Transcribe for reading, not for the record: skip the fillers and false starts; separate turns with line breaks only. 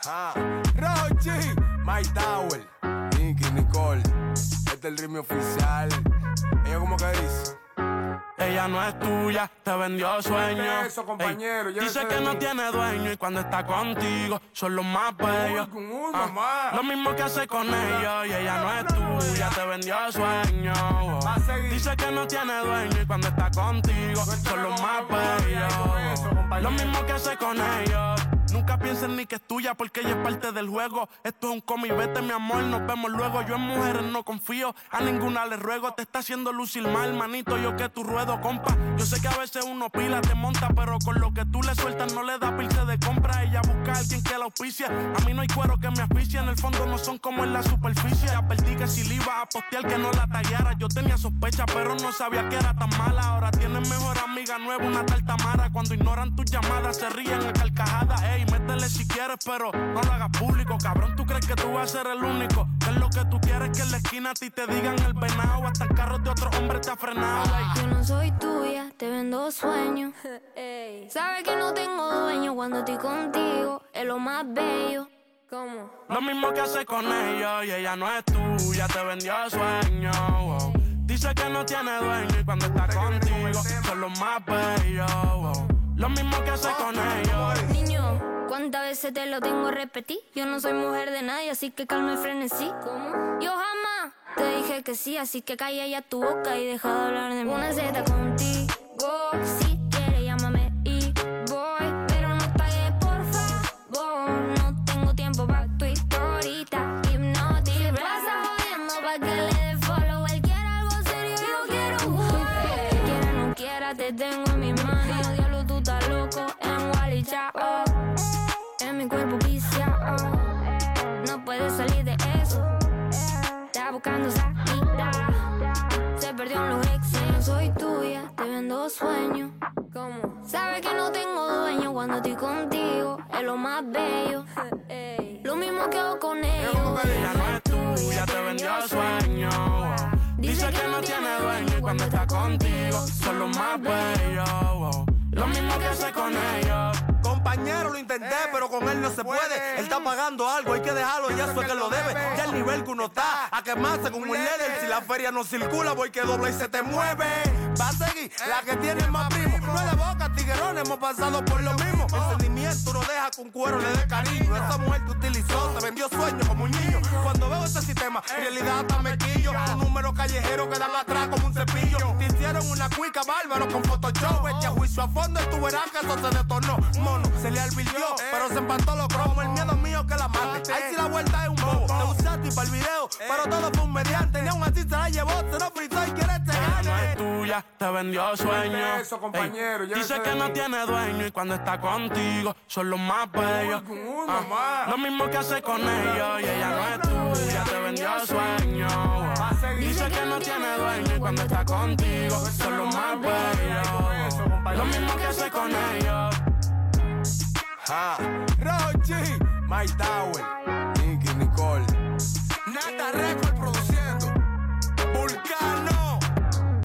Rochi, Mike Tower, Nicky, Nicole. Este es el ritmo oficial. Ella como que dice:
ella no es tuya, te vendió sueños.
Eso, compañero,
dice que no tiene dueño y cuando está contigo son los más bellos. Lo mismo que hace con ellos y ella no es tuya, te vendió sueños. Dice que no tiene dueño y cuando está contigo son los más bellos. Lo mismo que hace con ellos. Nunca pienses ni que es tuya porque ella es parte del juego. Esto es un cómic, vete mi amor, nos vemos luego. Yo en mujeres no confío, a ninguna le ruego. Te está haciendo lucir mal, manito, yo que tu ruedo, compa. Yo sé que a veces uno pila, te monta, pero con lo que tú le sueltas no le da pilce de compra. Ella busca a alguien que la auspicia. A mí no hay cuero que me asfixie, en el fondo no son como en la superficie. Advertí que si le iba a postear que no la tallara. Yo tenía sospecha, pero no sabía que era tan mala. Ahora tienes mejor amiga nueva, una tal Tamara. Cuando ignoran tus llamadas se ríen a carcajadas. Ey, métele si quieres, pero no lo hagas público. Cabrón, tú crees que tú vas a ser el único. Que es lo que tú quieres, que en la esquina a ti te digan el venado. Hasta el carro de otro hombre te ha frenado. Ey.
Yo no soy tuya, te vendo sueños. Sabes que no tengo dueño cuando estoy contigo. Es lo más bello. ¿Cómo?
Lo mismo que hace con ellos y ella no es tuya, te vendió sueños. Dice que no tiene dueño y cuando está contigo son los más bellos. Lo mismo que hace con ellos.
Niño, ¿cuántas veces te lo tengo a repetir? Yo no soy mujer de nadie, así que calma y frenesí. ¿Cómo? Yo jamás te dije que sí, así que calla ya tu boca y deja de hablar de mí. Una Z contigo, si quieres llámame y voy, pero no pagues por favor. No tengo tiempo pa' tu historita hipnótica. Si pasa jodiendo pa' que le dé follow. Él quiere algo serio, yo quiero jugar. Quiera o no quiera, te tengo en mis manos. Diablo, tú estás loco en Wally, chao. En mi cuerpo viciado, no puedes salir de eso. Está buscando salida, se perdió en los exes. No soy tuya, te vendo sueños. ¿Cómo? Sabes que no tengo dueño cuando estoy contigo. Es lo más bello. Lo mismo que hago con ellos.
Ella no es tuya, te vendió sueños. Dice que no tiene dueño y cuando está contigo son los más bellos. Lo mismo que hace con ellos.
Compañero, lo intenté, pero con él no se puede. Él está pagando algo, hay que dejarlo, ya eso es que lo debe. Ya el nivel que uno está, a quemarse como un líder. Si la feria no circula, voy que dobla y se te mueve. Va a seguir la que tiene más primo. No es de boca, tiguerón, hemos pasado por lo mismo. El sentimiento no deja que un cuero le dé cariño. Esa mujer te utilizó, te vendió sueños como un niño. Cuando veo ese sistema, en realidad hasta me quillo. Un número callejero que dan atrás como un cepillo. Te hicieron una cuica bárbaro con Photoshop. Echa juicio a fondo y tú verás que eso se detornó. Mono, se le advirtió, pero se empató los cromos. El miedo mío que la mate. Ahí sí la vuelta es un bobo. Te usaste para el video, pero todo fue un mediante. Ni aún así se la llevó, se lo fritó y quiere te gane.
No es tuya, te vendió sueños.
Eso, compañero,
dice que no tiene dueño y cuando está contigo son los más bellos. Lo mismo que hace con ellos y ella no es tuya, te vendió sueños. Dice que no tiene dueño y cuando está contigo son los más bellos. Lo mismo que hace con ellos.
Rochi, Mike Tower.